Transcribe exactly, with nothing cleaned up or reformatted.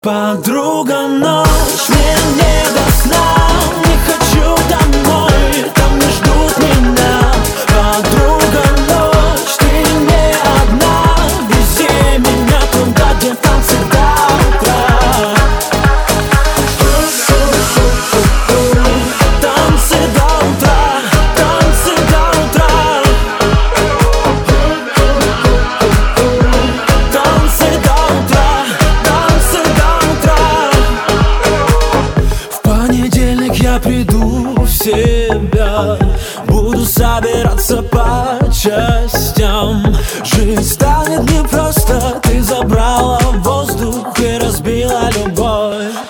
Подруга, ночь, мне не до сна. Не хочу домой, там не ждут меня. Подруга, ночь, ты не одна. Вези меня туда, где танцы до утра. Танцы до утра, танцы до утра. Танцы до утра, танцы до утра. В понедельник я приду в себя. Буду собираться по частям. Жизнь станет непросто.